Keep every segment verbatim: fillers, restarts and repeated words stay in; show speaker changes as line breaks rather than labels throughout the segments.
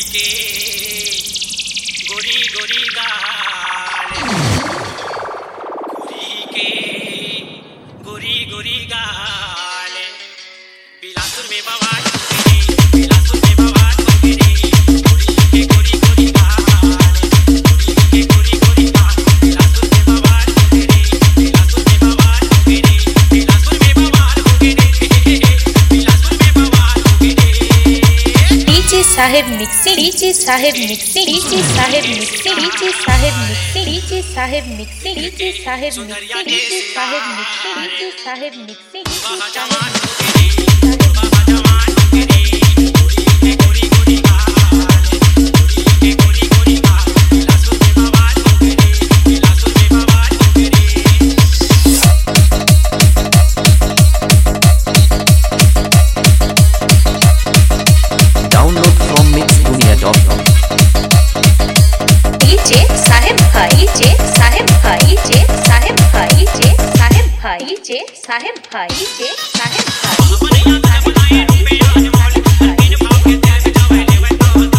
के गोरी गोरी गाल, गोरी के गोरी गोरी गाल, बिलासपुर में बवाल हो गई, बिलासपुर में बवाल हो गई, गोरी के गोरी गोरी गाल, गोरी के गोरी गोरी गाल, बिलासपुर में बवाल हो गई, बिलासपुर में बवाल हो गई, बिलासपुर में बवाल हो गई, बिलासपुर में बवाल हो गई।
DJ Saheb mixing, DJ Saheb mixing, DJ Saheb mixing, DJ Saheb mixing, DJ Saheb mixing, DJ Saheb mixing, DJ Saheb mixing, DJ Saheb mixing,
बाबा जवान हो गई, बाबा जवान हो गई, गोरी के गोरी गोरी गाल, गोरी के गोरी गोरी गाल, बिलासपुर में बवाल हो गई, बिलासपुर में बवाल हो गई।
Download from mixdunia dot com.
DJ Saheb भाई, जे साहेब भाई, जे साहेब भाई, जे साहेब भाई, जे साहेब भाई, जे साहेब भाई।
बनैया दर बनाए रुपए आज मोल, बिन भाव के तेल बिचावे लेवे तो तो।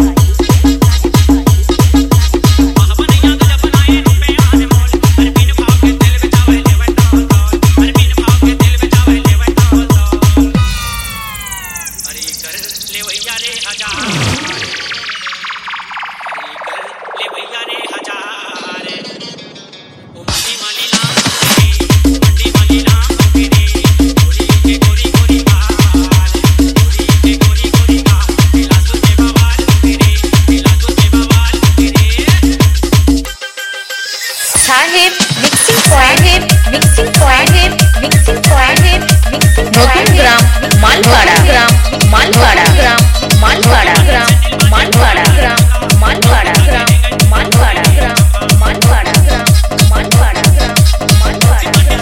बनैया दर बनाए रुपए आज मोल, बिन भाव के तेल बिचावे लेवे तो तो, बिन भाव के तेल बिचावे लेवे तो तो। अरे कर ले भैया रे हजार, अरे कर ले भैया रे हजार, ओ मंडी माली लाम हो गई, मंडी माली लाम हो गई, गोरी के गोरी गोरी गाल, गोरी के गोरी गोरी गाल, बिलासपुर में बवाल हो गई, बिलासपुर में बवाल हो गई।
Saheb mixing point, mixing point, mixing point, mixing नतून ग्राम मालपाड़ा, ग्राम मालपाड़ा, ग्राम मालपाड़ा, ग्राम मालपाड़ा, ग्राम मालपाड़ा, ग्राम मालपाड़ा, ग्राम मालपाड़ा, ग्राम मालपाड़ा, ग्राम मालपाड़ा, ग्राम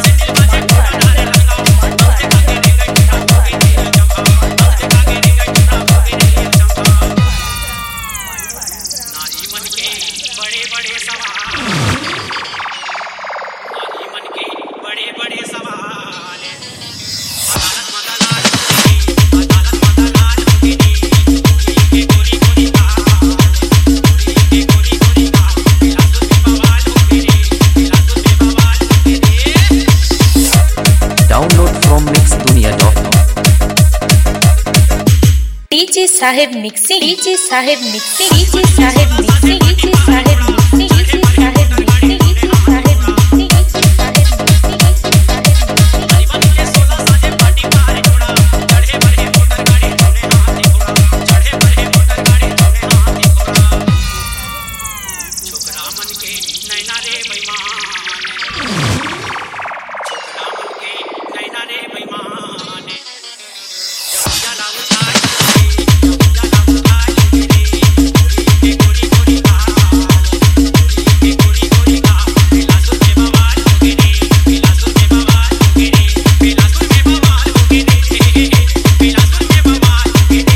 नारी मन के बड़े बड़े सवाल, नारी मन के बड़े बड़े सवाल, अदालत मदालाल हो गई, अदालत मदालाल हो गई, गोरी के गोरी गोरी गाल, गोरी के गोरी गोरी गाल, बिलासपुर में बवाल हो गई, बिलासपुर में बवाल हो गई।
Download from mixdunia dot com.
DJ Saheb mixing, DJ Saheb mixing, DJ Saheb mixing, DJ Saheb mixing, DJ Saheb mixing, DJ Saheb mixing, DJ Saheb mixing,
बन के सोलह साजे पार्टी मारे घोड़ा, चढ़े बड़े मोटर गाड़ी तूने हाथी घोड़ा, चढ़े बड़े मोटर गाड़ी तूने हाथी घोड़ा। छोकरा मन के नैना रे बेईमान, छोकरा मन के नैना रे बेईमान, जब जाला उतार गई, जब जाला उतार गई, गोरी के गोरी गोरी गाल, गोरी के गोरी गोरी गाल, बिलासपुर में बवाल हो गई, बिलासपुर में बवाल हो गई, बिलासपुर में बवाल हो गई, बिलासपुर में बवाल हो गई।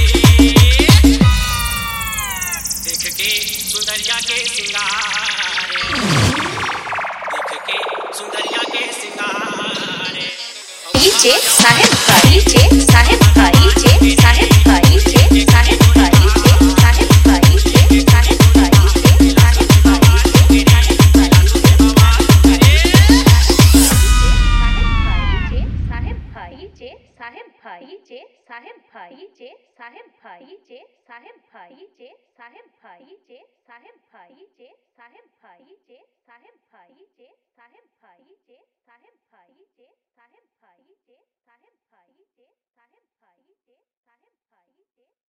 देख के सुंदरिया के सिंगार, देख के सुंदरिया के सिंगार,
डीजे साहेब भाई, जे साहेब भाई, जे साहेब भाई, जे साहेब भाई, जे साहेब भाई, जे साहेब भाई, जे साहेब भाई, जे साहेब भाई, जे
बवाल हो गई।
साहेब भाई, जे साहेब भाई, जे साहेब भाई, जे साहेब भाई, जे साहेब भाई, जे साहेब भाई, जे साहेब भाई, जे साहेब भाई, जे साहेब भाई, जे साहेब भाई, जे साहेब भाई, जे साहेब भाई, जे साहेब भाई, जे साहेब भाई, जे साहेब भाई, जे